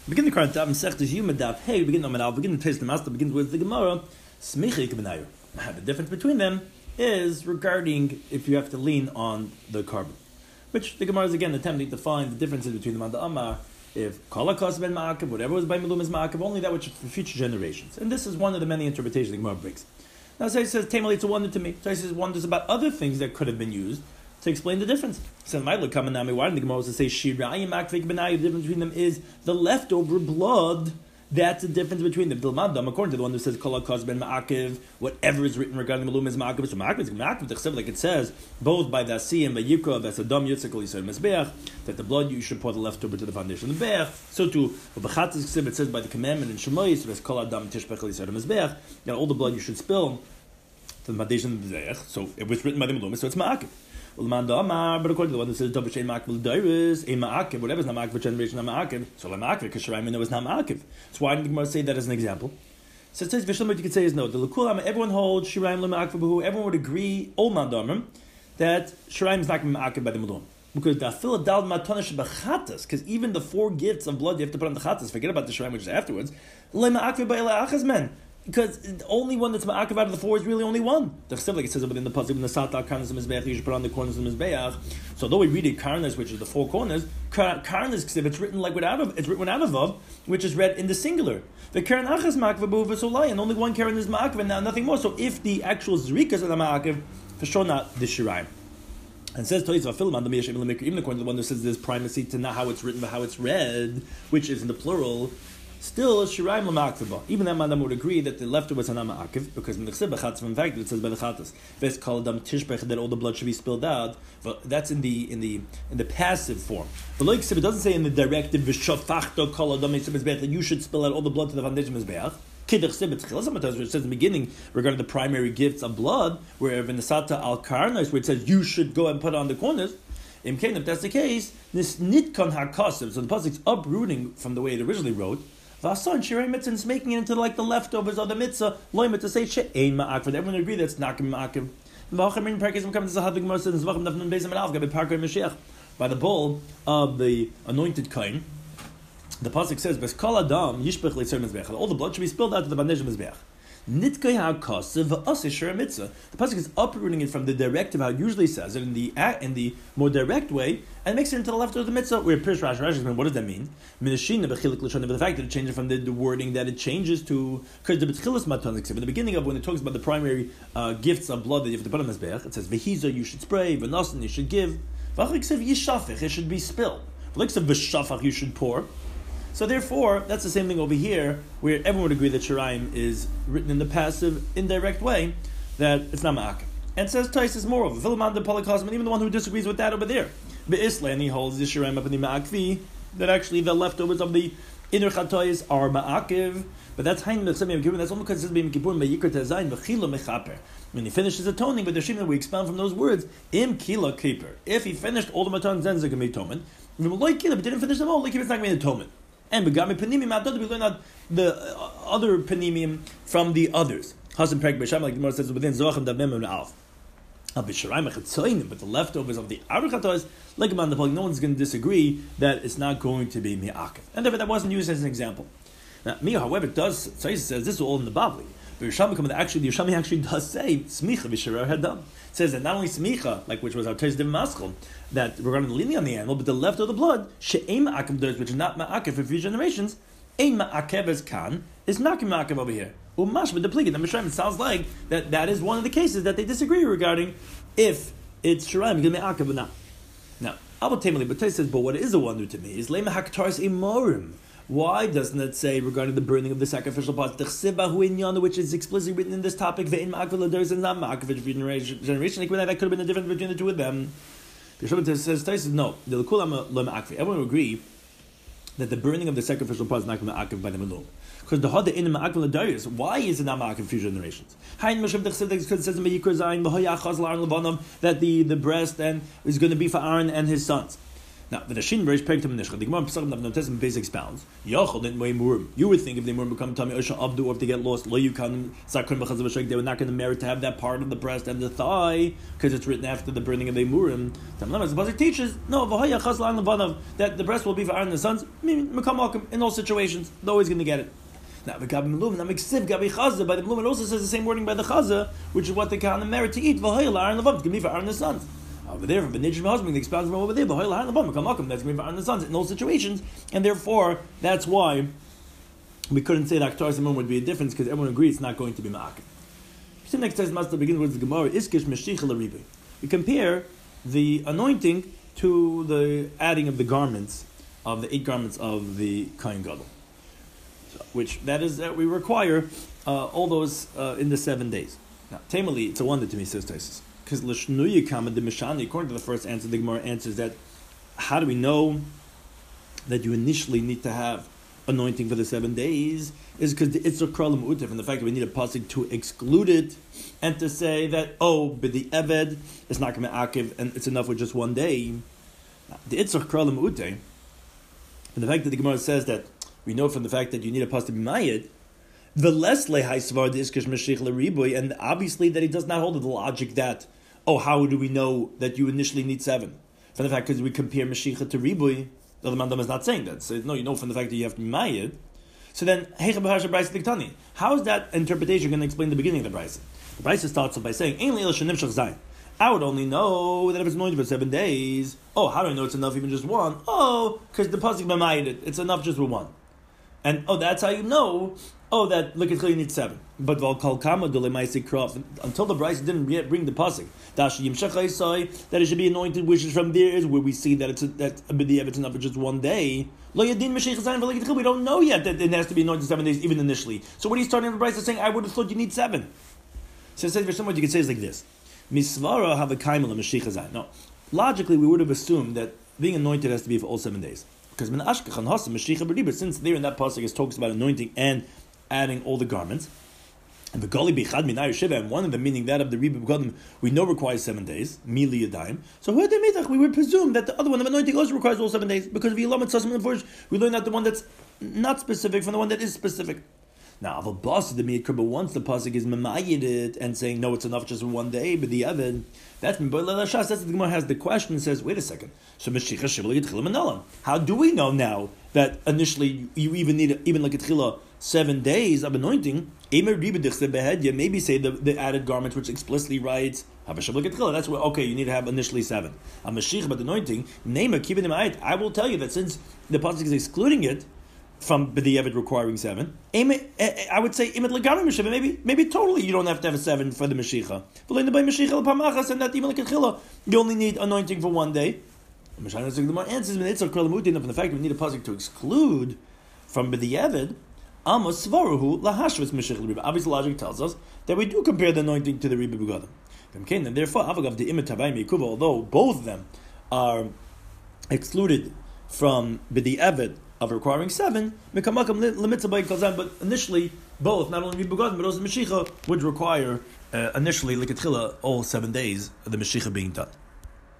Begin the current daf Masechtas Yuma daf. Hey, begin the Manal. Begin the taste the master. Begins with the Gemara. Smichik benayu. The difference between them is regarding if you have to lean on the carbon, which the Gemara is again attempting to find the differences between them on the Amar. If kala kos ben ma'akev, whatever was by milum is ma'akev, only that which is for future generations. And this is one of the many interpretations the Gemara brings. Now, so he says, Tamali, it's a wonder to me. So he says, wonders about other things that could have been used to explain the difference. So my look coming now, why did the Gemara also say shirayim akvik benayu? The difference between them is the leftover blood. That's the difference between them. According to the one who says kala kos ben ma'akev, whatever is written regarding milum is ma'akev. So ma'akev is ma'akev, like it says, both by the asiyim by yikra v'sadam yitzakol yisrael mezbeach, that the blood you should pour the leftover to the foundation of the beach. So too, b'chatzis it says by the commandment in Shemayis v'es kol adam tishbechel yisrael mezbeach, that all the blood you should spill to the foundation of the beach. So it was written by the milum, so it's ma'akev. But according to the one that says Davish Ein Ma'akev L'Dairis, Ein Ma'akev, whatever is not Ma'akev for generation, not Ma'akev. So La Ma'akev, because Shiraim know is not Ma'akev. So why did the Gemara say that as an example? So it says Vishlam, what you could say is no. The L'Kulam, everyone holds Shiraim La Ma'akev B'hu. Everyone would agree, Ol Ma'adamim, that Shiraim is not going to be Ma'akev by the Mulum. Because the Afil Dal Matonish B'Chatas, because even the 4 gifts of blood you have to put on the Chatas, forget about the Shiraim which is afterwards. Le Ma'akev Ba'ila Achaz Men. Because the only one that's ma'akev out of the 4 is really only one. Like it says within the pasuk, in the Sata Karnas Mizbeach, you should put on the corners of the Mizbeach. So though we read it Karnas, which is the 4 corners, Karnas it's written like it's written out of Vav, which is read in the singular. The Karen Achas ma'akev b'u v'solai, and only one Karen is ma'akev, and now nothing more. So if the actual Zrikas are the ma'akev, for sure not the Shiraim. And says Toyis Vafilim on the Meyash even according to the one who says there's primacy to not how it's written but how it's read, which is in the plural. Still, Shiraim l'ma'akvah. Even that madam would agree that the leftovers are not ma'akiv, because in the in fact, it says by the chatas, ves kol adam tishbech, that all the blood should be spilled out. But that's in the passive form. But like it doesn't say in the directive v'shafachto kol adam that you should spill out all the blood to the foundation of mizbeach. Kidduch sibet which says in the beginning regarding the primary gifts of blood, where in the sata al karnas, where it says you should go and put on the corners. If that's the case, this nitkon hakasim. So the pasuk's uprooting from the way it originally wrote. Vasan shirei mitzvah is making it into like the leftovers of the mitzvah. Loy mitzvah say she'ein ma'akev. Everyone agree that's not going to be ma'akev. V'achim perkis coming to Zahad Gemara says v'achim nafnun beis amalav gabe parker Mashiach by the bowl of the anointed kain. The pasuk says b'skol adam yishbech leitzar mizbeach. All the blood should be spilled out to the bandej mizbeach. Nitkei ha'kasev v'aseh shirei mitzvah. The pasuk is uprooting it from the directive how it usually says it in the more direct way, and makes it into the left of the mitzvah. Where Pirish Rashi, what does that mean? Minashina b'chilik l'shana, but the fact that it changes from the wording that it changes to, because the b'tchilas matan in the beginning of when it talks about the primary gifts of blood that you have to put on mizbeach, it says v'hiza you should spray, v'nasan you should give, v'achiksev yishafich it should be spilled, v'liksev v'shafach you should pour. So therefore, that's the same thing over here, where everyone would agree that Shiraim is written in the passive, indirect way, that it's not ma'akev. And it says Tais is moreover, Philemon the Polycosm, and even the one who disagrees with that over there. Be'islan, he holds the Shiraim up in the ma'akvi, that actually the leftovers of the inner chatois are ma'akev, but that's Hain Mechsem Yom Kippur, that's only because it says B'Yom Kippur, B'Yikr Tezayin, V'chila Mechaper. When he finishes atoning, but the Shimon we expound from those words, Im Kila Kippur. If he finished all the matons, then Zeh Gemei Tomen. If he didn't finish them all, like it's not going to be atonement. And begami panimim adod, we learn out the other panimim from the others. Hasan Perek B'Sham, like the Gemara says within Zochim Davim and Alf. But the leftovers of the outer chatois, like among the public, no one's going to disagree that it's not going to be mi'akev, and therefore that wasn't used as an example. Now, Mia, however, says this is all in the Bavli. But the Yerushalmi actually does say smicha v'shirar hadam. It says that not only smicha, like which was our taste of maskal, that regarding the leaning on the animal, but the left of the blood, she'ein ma'akev does, which is not ma'akev for future generations, ein ma'akev as kan, is not ma'akev over here. Umash with the pligid. Now, it sounds like that is one of the cases that they disagree regarding if it's shiraim, going to be ma'akev or not. Now, Abba Tamali, but says, but what is a wonder to me is lema haktaris imorim. Why doesn't it say regarding the burning of the sacrificial parts, which is explicitly written in this topic, ve'in ma'akev l'dairis and not ma'akev for generation? Like that could have been the difference between the two of them. The Shabbat says no. The l'kulam l'ma'akev. Everyone will agree that the burning of the sacrificial parts is not ma'akev by the melum. Because the hada in ma'akev l'dairis. Why is it not ma'akev for future generations? Hain Moshe because it says in Vayikra Zayin that the breast and is going to be for Aaron and his sons. Now, the Shin Reish Periktam Nishcha, the Gemara Pesachim Navnotes Basic expounds. Yochel didn't weigh Murim. You would think if the Murim become Tami Osha Abdu, or if they get lost, Lo Yukam Zakun B'Chazav Shek, they were not going to merit to have that part of the breast and the thigh because it's written after the burning of the Murim. The Pasuk teaches no V'Haya Chas Lan Levanav, that the breast will be for Aaron and the sons. In all situations, they're always going to get it. Now, the Gabi Meluvin, Miksiv Gabi Chaza, by the Meluvin also says the same wording by the Chaza, which is what they can merit to eat. V'Haya Aaron Levav, to be for Aaron and the sons. Over there, for the nature of husband, the expounds from over there, that's going to be for the sons in those situations, and therefore that's why we couldn't say that Aktar Simon would be a difference because everyone agrees it's not going to be Ma'akim. The next test must begin with the Gemara Iskish Meshicha L'Ribi. We compare the anointing to the adding of the garments of the 8 garments of the Kohen Gadol, which that is that we require all those in the 7 days. Now, Tamali, it's a wonder to me, says Taisus. Because l'shnuya kama de mishani, according to the first answer, the Gemara answers that how do we know that you initially need to have anointing for the 7 days? Is because the itzur kralim utif, and the fact that we need a pasuk to exclude it and to say that but the eved is not going to akiv and it's enough with just 1 day. Now, the itzur kralim utif, and the fact that the Gemara says that we know from the fact that you need a pasuk to be mayid. The less lehai svar the iskish meshich l'riboy, and obviously that he does not hold to the logic that how do we know that you initially need 7? From the fact because we compare meshicha to riboy, the other mandam is not saying that. So no, you know from the fact that you have to be mayid. So then heicha b'hasha brayse diktani. How is that interpretation going to explain the beginning of the brayse? The brayse starts off by saying ein leil shenimshach zayin. I would only know that if it's anointed for 7 days. How do I know it's enough even just 1? Because the pasuk b'mayid it. It's enough just with 1. And that's how you know. That look at you need 7. But until the Bryce didn't yet bring the pasuk that it should be anointed, which is from there is where we see that it's enough for just 1 day. We don't know yet that it has to be anointed 7 days even initially. So what he's starting the Bryce is saying, I would have thought you need 7. So it says for someone you could say is like this: Misvara have a kaimel meshicha. No, logically we would have assumed that being anointed has to be for all 7 days. Because since there in that pasuk it talks about anointing and adding all the garments, and the Gali Bichad Minay Shiva, and one of them meaning that of the Ribi Begadim, we know requires 7 days, Mili Yadayim. So we would presume that the other one of anointing also requires all 7 days, because of Yilam Tzasim and Forge, we learn that the one that's not specific from the one that is specific. Now, the boss of the Miyad Kribba, once the pasuk is memayid it and saying no, it's enough just for 1 day, but the Evan, that's what the Gemara has the question and says, wait a second. So how do we know now that initially you even need even like a tchila 7 days of anointing? Maybe say the added garments which explicitly writes that's where you need to have initially 7. A Mashiach but anointing, I will tell you that since the pasuk is excluding it from the Evid requiring 7, I would say maybe totally you don't have to have a 7 for the Mashiach. And that even like a you only need anointing for 1 day. The answers from the fact that we need a pasuk to exclude from the Evid. Obviously, logic tells us that we do compare the anointing to the Ribi Begadim. And therefore, although both of them are excluded from the Evid of requiring 7, but initially both, not only Ribi Begadim but also the Mashiach, would require initially like all 7 days of the Mashiach being done.